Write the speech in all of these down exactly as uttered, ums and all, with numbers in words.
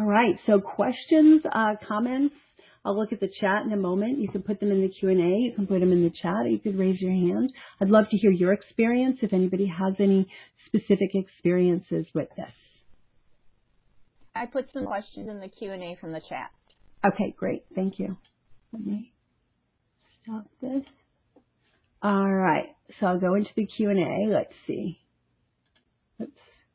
All right. So questions, uh, comments. I'll look at the chat in a moment. You can put them in the Q and A. You can put them in the chat. Or you could raise your hand. I'd love to hear your experience if anybody has any specific experiences with this. I put some questions in the Q and A from the chat. Okay, great. Thank you. Let me stop this. All right. So I'll go into the Q and A. Let's see. Oops.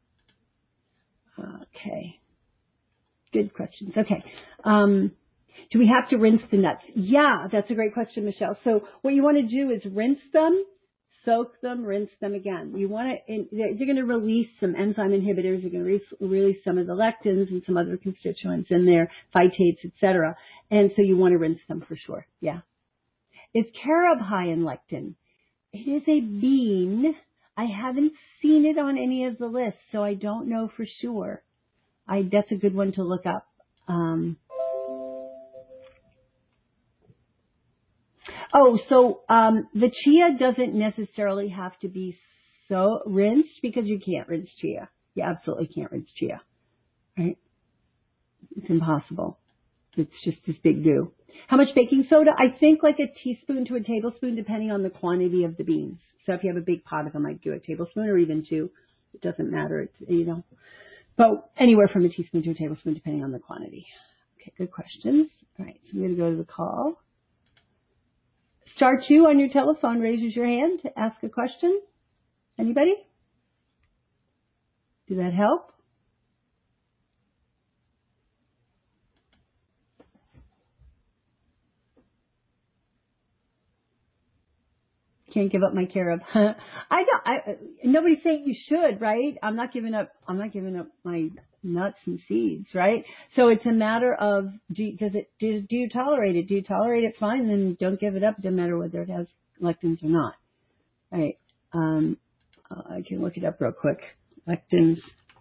Okay. Good questions. Okay. Um, do we have to rinse the nuts? Yeah, that's a great question, Michelle. So what you want to do is rinse them, soak them, rinse them again. You want to, you're going to release some enzyme inhibitors. You're going to re- release some of the lectins and some other constituents in there, phytates, et cetera. And so you want to rinse them for sure. Yeah. Is carob high in lectin? It is a bean. I haven't seen it on any of the lists, so I don't know for sure. I, that's a good one to look up. Um, oh, so um, the chia doesn't necessarily have to be so rinsed because you can't rinse chia. You absolutely can't rinse chia, right? It's impossible. It's just this big goo. How much baking soda? I think like a teaspoon to a tablespoon, depending on the quantity of the beans. So if you have a big pot of them, I'd do a tablespoon or even two. It doesn't matter. It's, you know. But anywhere from a teaspoon to a tablespoon, depending on the quantity. Okay, good questions. All right, so I'm going to go to the call. Star two on your telephone raises your hand to ask a question. Anybody? Did that help? Can't give up my carob. I don't. I, nobody's saying you should, right? I'm not giving up. I'm not giving up my nuts and seeds, right? So it's a matter of do you, does it do, do you tolerate it? Do you tolerate it? Fine, then don't give it up. It doesn't matter whether it has lectins or not, right? Um, uh, I can look it up real quick. Lectins.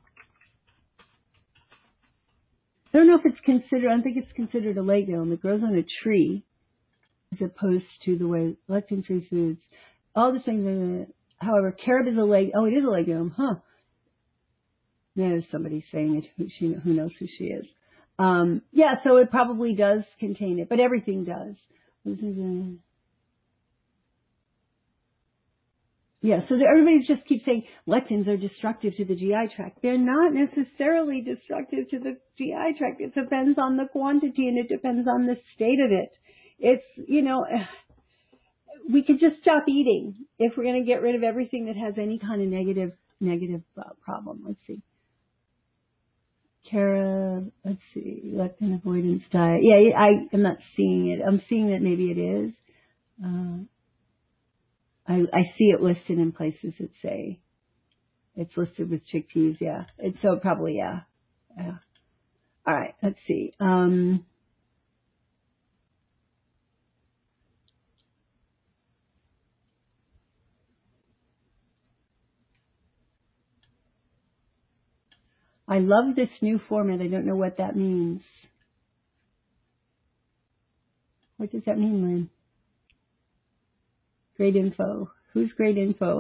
I don't know if it's considered. I don't think it's considered a legume. It grows on a tree, as opposed to the way lectin-free foods. All the things. However, carob is a leg. Oh, it is a legume, huh? There's somebody saying it. Who, she, who knows who she is? Um, yeah, so it probably does contain it, but everything does. Yeah, so everybody just keeps saying lectins are destructive to the G I tract. They're not necessarily destructive to the G I tract. It depends on the quantity and it depends on the state of it. It's, you know, we could just stop eating if we're going to get rid of everything that has any kind of negative, negative uh, problem. Let's see. Carob, let's see, lectin avoidance diet. Yeah, I, I'm not seeing it. I'm seeing that maybe it is. Uh, I, I see it listed in places that say it's listed with chickpeas. Yeah, it's so probably yeah. Yeah. All right. Let's see. Um, I love this new format. I don't know what that means. What does that mean, Lynn? Great info. Who's great info?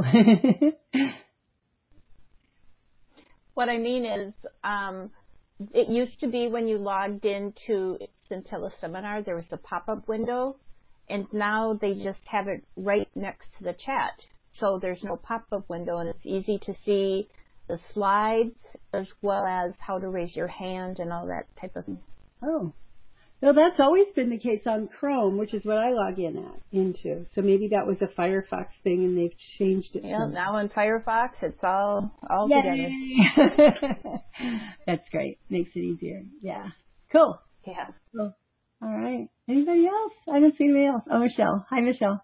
What I mean is, um, it used to be when you logged into Scintilla Seminar, there was a pop-up window, and now they just have it right next to the chat. So there's no pop-up window, and it's easy to see the slides as well as how to raise your hand and all that type of thing. Oh. Well, that's always been the case on Chrome, which is what I log in at into. So maybe that was a Firefox thing and they've changed it. Yeah, now in Firefox, it's all all Yay. Together. That's great. Makes it easier. Yeah. Cool. Yeah. Cool. All right. Anybody else? I don't see anybody else. Oh, Michelle. Hi, Michelle.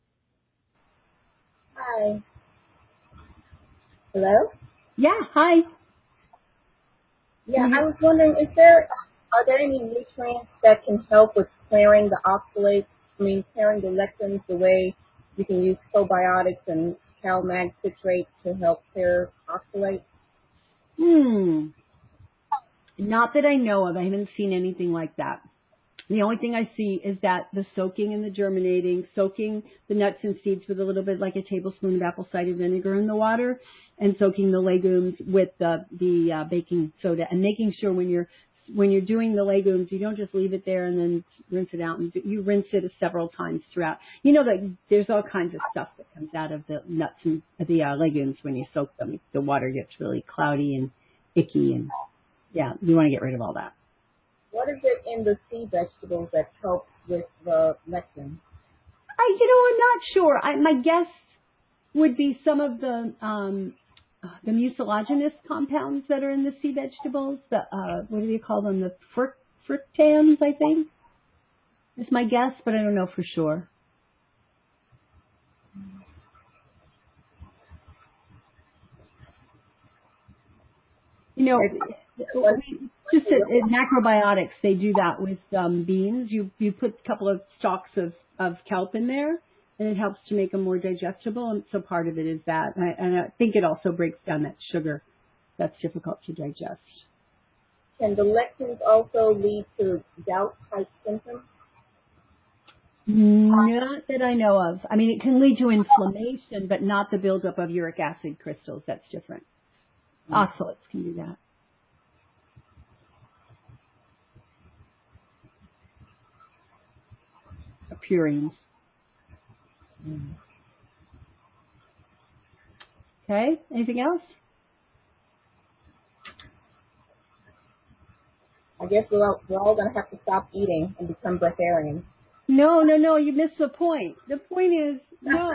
Hi. Hello? Yeah. Hi. Yeah, I was wondering, is there are there any nutrients that can help with clearing the oxalates? I mean, clearing the lectins the way you can use probiotics and CalMag citrate to help clear oxalates? Hmm. Not that I know of. I haven't seen anything like that. The only thing I see is that the soaking and the germinating, soaking the nuts and seeds with a little bit like a tablespoon of apple cider vinegar in the water, and soaking the legumes with the, the uh, baking soda, and making sure when you're when you're doing the legumes, you don't just leave it there and then rinse it out. And you rinse it several times throughout. You know that there's all kinds of stuff that comes out of the nuts and the uh, legumes when you soak them. The water gets really cloudy and icky, and yeah, you want to get rid of all that. What is it in the sea vegetables that helps with the lectins? I, you know, I'm not sure. I, my guess would be some of the um, the mucilaginous compounds that are in the sea vegetables. The uh, what do you call them? The fruct, fructans, I think. Is my guess, but I don't know for sure. You know, just in macrobiotics, they do that with um, beans. You you put a couple of stalks of, of kelp in there, and it helps to make them more digestible. And so part of it is that. And I, and I think it also breaks down that sugar that's difficult to digest. Can the lectins also lead to gout-type symptoms? Not that I know of. I mean, it can lead to inflammation, but not the buildup of uric acid crystals. That's different. Oxalates can do that. Purines. Mm. Okay. Anything else? I guess we're all, we're all going to have to stop eating and become breatharians. No, no, no. You missed the point. The point is no.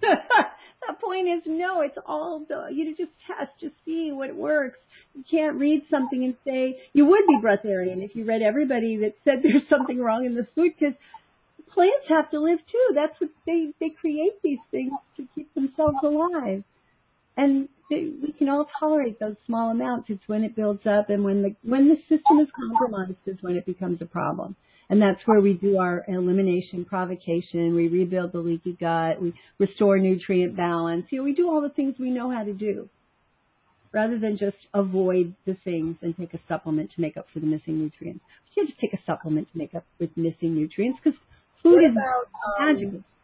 The point is no. It's all the, you just test, just see what works. You can't read something and say you would be breatharian if you read everybody that said there's something wrong in the food, because plants have to live too. That's what they they create these things to keep themselves alive, and they, we can all tolerate those small amounts. It's when it builds up, and when the when the system is compromised is when it becomes a problem. And that's where we do our elimination provocation. We rebuild the leaky gut. We restore nutrient balance. You know, we do all the things we know how to do, rather than just avoid the things and take a supplement to make up for the missing nutrients. We should just take a supplement to make up with missing nutrients, because food what is about, magical. Um,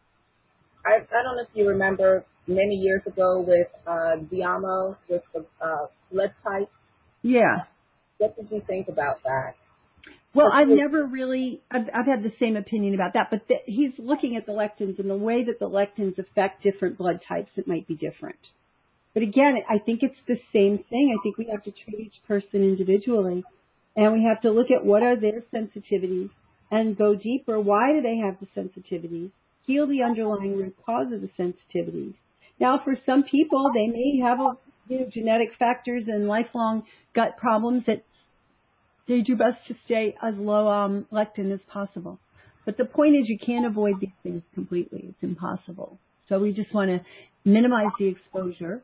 I, I don't know if you remember many years ago with uh, Diamo, with the uh, blood type. Yeah. What did you think about that? Well, I've never really, I've, I've had the same opinion about that, but the, he's looking at the lectins, and the way that the lectins affect different blood types, it might be different. But again, I think it's the same thing. I think we have to treat each person individually, and we have to look at what are their sensitivities and go deeper. Why do they have the sensitivities? Heal the underlying root cause of the sensitivities. Now, for some people, they may have a, you know, genetic factors and lifelong gut problems that they do best to stay as low um, lectin as possible. But the point is, you can't avoid these things completely. It's impossible. So we just want to minimize the exposure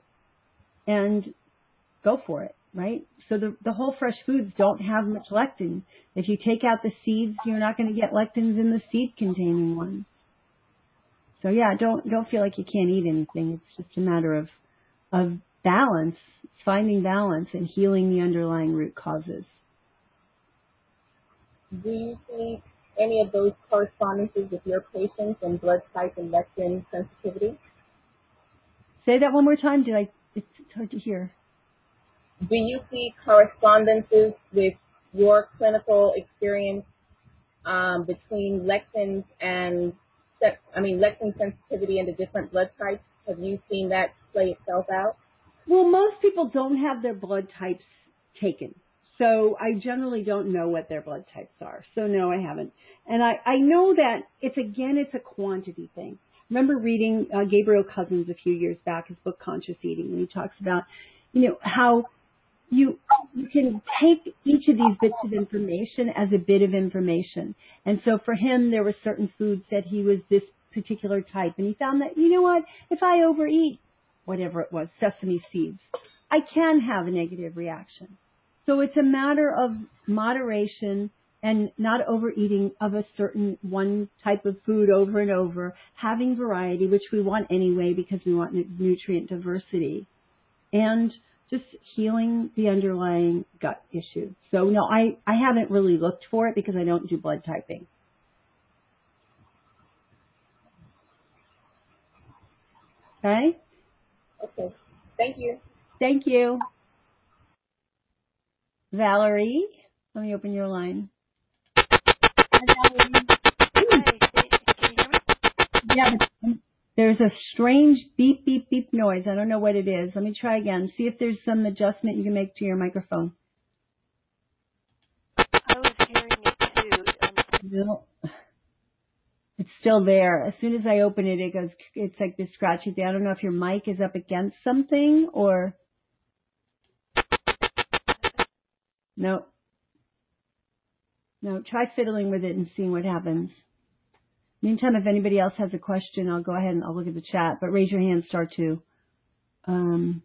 and go for it, right? So the, the whole fresh foods don't have much lectin. If you take out the seeds, you're not going to get lectins in the seed-containing ones. So yeah, don't don't feel like you can't eat anything. It's just a matter of of balance, finding balance and healing the underlying root causes. Do you see any of those correspondences with your patients and blood type and lectin sensitivity? Say that one more time. Did I? It's hard to hear. Do you see correspondences with your clinical experience um, between lectins and, I mean, lectin sensitivity and the different blood types? Have you seen that play itself out? Well, most people don't have their blood types taken. So I generally don't know what their blood types are. So no, I haven't. And I, I know that it's, again, it's a quantity thing. I remember reading uh, Gabriel Cousens a few years back, his book Conscious Eating, and he talks about, you know, how you you can take each of these bits of information as a bit of information. And so for him, there were certain foods that he was this particular type. And he found that, you know what, if I overeat, whatever it was, sesame seeds, I can have a negative reaction. So it's a matter of moderation and not overeating of a certain one type of food over and over, having variety, which we want anyway because we want nutrient diversity, and just healing the underlying gut issue. So no, I, I haven't really looked for it because I don't do blood typing. Okay? Okay. Thank you. Thank you. Valerie, Let me open your line. Hi, can can you hear me? Yeah, but there's a strange beep, beep, beep noise. I don't know what it is. Let me try again. See if there's some adjustment you can make to your microphone. I was hearing it too. Um, No. It's still there. As soon as I open it, it goes, it's like this scratchy thing. I don't know if your mic is up against something or, no. No, try fiddling with it and seeing what happens. Meantime, if anybody else has a question, I'll go ahead and I'll look at the chat, but raise your hand, star two. Um,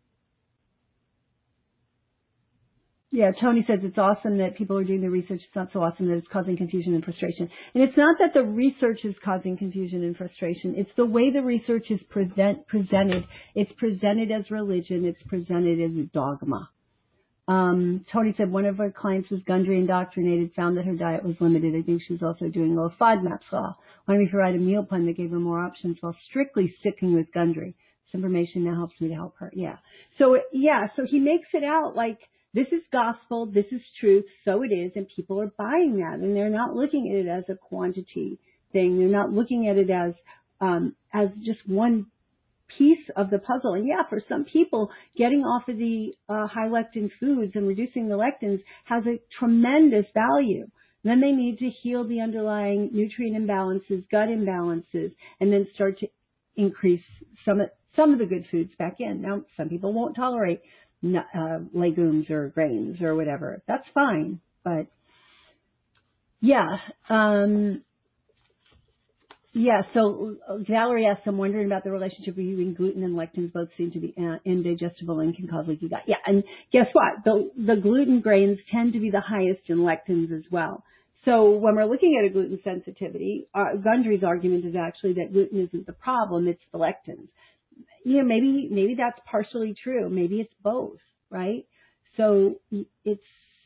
Yeah, Tony says it's awesome that people are doing the research. It's not so awesome that it's causing confusion and frustration. And it's not that the research is causing confusion and frustration. It's the way the research is present, presented. It's presented as religion. It's presented as a dogma. Um, Tony said one of our clients was Gundry indoctrinated, found that her diet was limited. I think she was also doing low FODMAP law. Wanted me to write a meal plan that gave her more options while strictly sticking with Gundry. This information now helps me to help her. Yeah. So, yeah, so he makes it out like, this is gospel, this is truth, so it is, and people are buying that, and they're not looking at it as a quantity thing. They're not looking at it as um, as just one piece of the puzzle. And yeah, for some people, getting off of the uh, high lectin foods and reducing the lectins has a tremendous value. Then they need to heal the underlying nutrient imbalances, gut imbalances, and then start to increase some of, some of the good foods back in. Now, some people won't tolerate Uh, legumes or grains or whatever. That's fine. But yeah, um, yeah. So Valerie asked, I'm wondering about the relationship between gluten and lectins. Both seem to be uh, indigestible and can cause leaky gut. Yeah, and guess what? The the gluten grains tend to be the highest in lectins as well. So when we're looking at a gluten sensitivity, uh, Gundry's argument is actually that gluten isn't the problem; it's the lectins. You know, maybe, maybe that's partially true. Maybe it's both, right? So it's,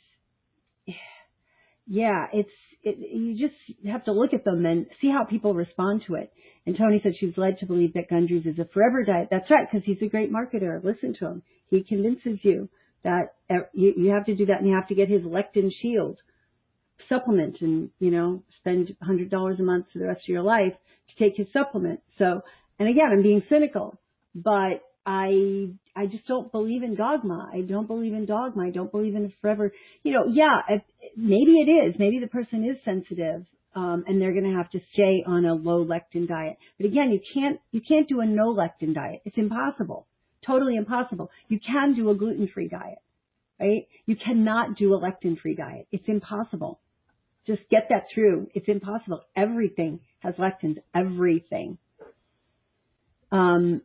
yeah, it's, it, you just have to look at them and see how people respond to it. And Tony said she's led to believe that Gundry's is a forever diet. That's right, because he's a great marketer. Listen to him. He convinces you that you, you have to do that and you have to get his Lectin Shield supplement and, you know, spend one hundred dollars a month for the rest of your life to take his supplement. So, and again, I'm being cynical. But I, I just don't believe in dogma. I don't believe in dogma. I don't believe in forever. You know, yeah, if, maybe it is. Maybe the person is sensitive, um, and they're going to have to stay on a low lectin diet. But again, you can't, you can't do a no lectin diet. It's impossible. Totally impossible. You can do a gluten-free diet, right? You cannot do a lectin-free diet. It's impossible. Just get that through. It's impossible. Everything has lectins. Everything. Um,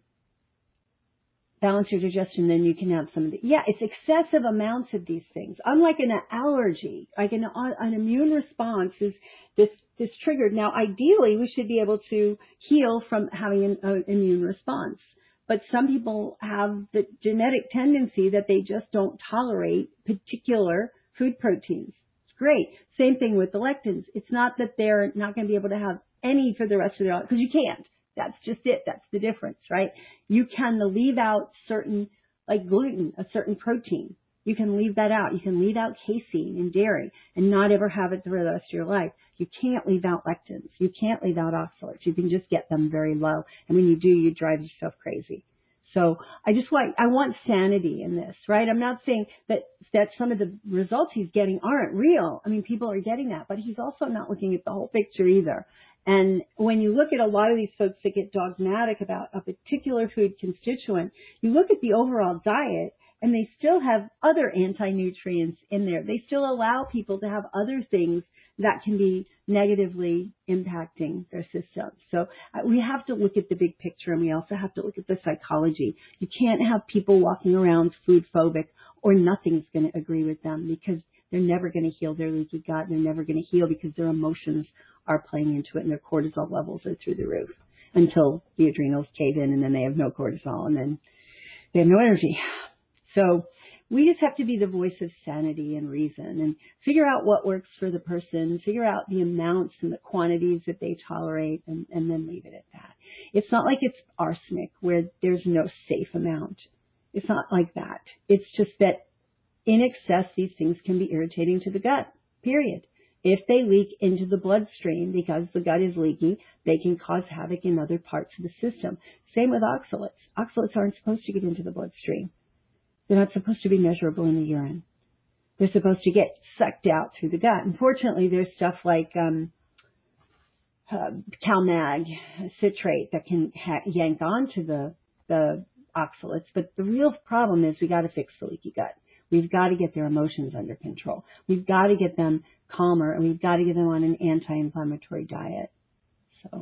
balance your digestion, then you can have some of the, yeah, it's excessive amounts of these things. Unlike an allergy, like an, an immune response is this, this triggered. Now, ideally, we should be able to heal from having an, an immune response. But some people have the genetic tendency that they just don't tolerate particular food proteins. It's great. Same thing with the lectins. It's not that they're not going to be able to have any for the rest of their life, because you can't. That's just it. That's the difference, right? You can leave out certain, like gluten, a certain protein. You can leave that out. You can leave out casein and dairy and not ever have it for the rest of your life. You can't leave out lectins. You can't leave out oxalates. You can just get them very low. And when you do, you drive yourself crazy. So I just want, I want sanity in this, right? I'm not saying that, that some of the results he's getting aren't real. I mean, people are getting that, but he's also not looking at the whole picture either. And when you look at a lot of these folks that get dogmatic about a particular food constituent, you look at the overall diet and they still have other anti-nutrients in there. They still allow people to have other things that can be negatively impacting their system. So uh, we have to look at the big picture, and we also have to look at the psychology. You can't have people walking around food phobic or nothing's going to agree with them, because they're never going to heal their leaky gut. They're never going to heal because their emotions are playing into it and their cortisol levels are through the roof until the adrenals cave in, and then they have no cortisol and then they have no energy. So we just have to be the voice of sanity and reason and figure out what works for the person, figure out the amounts and the quantities that they tolerate, and, and then leave it at that. It's not like it's arsenic where there's no safe amount. It's not like that. It's just that in excess, these things can be irritating to the gut, period. If they leak into the bloodstream because the gut is leaky, they can cause havoc in other parts of the system. Same with oxalates. Oxalates aren't supposed to get into the bloodstream. They're not supposed to be measurable in the urine. They're supposed to get sucked out through the gut. Unfortunately, there's stuff like um, uh, CalMag citrate that can ha- yank onto the, the oxalates. But the real problem is we got to fix the leaky gut. We've got to get their emotions under control. We've got to get them calmer, and we've got to get them on an anti-inflammatory diet. So,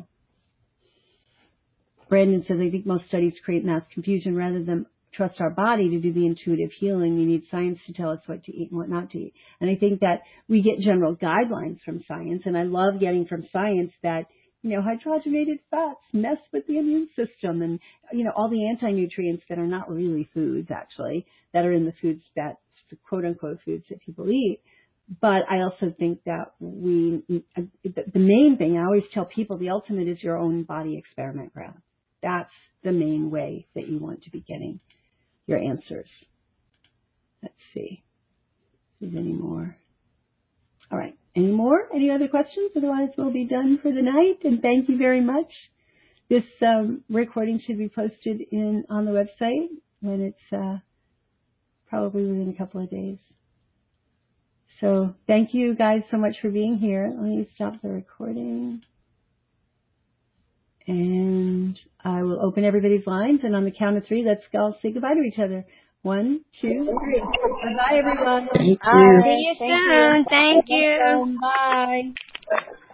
Brandon says, I think most studies create mass confusion rather than trust our body to do the intuitive healing. We need science to tell us what to eat and what not to eat. And I think that we get general guidelines from science, and I love getting from science that, you know, hydrogenated fats mess with the immune system, and, you know, all the anti-nutrients that are not really foods, actually, that are in the foods that, quote-unquote, foods that people eat. But I also think that we, the main thing, I always tell people, the ultimate is your own body experiment ground. That's the main way that you want to be getting your answers. Let's see if there's any more. All right. Any more? Any other questions? Otherwise, we'll be done for the night. And thank you very much. This um, recording should be posted in on the website when it's uh, probably within a couple of days. So thank you guys so much for being here. Let me stop the recording. And I will open everybody's lines. And on the count of three, let's all say goodbye to each other. One, two, three. Bye-bye, everyone. Thank you. Bye. See you soon. Thank you. Bye.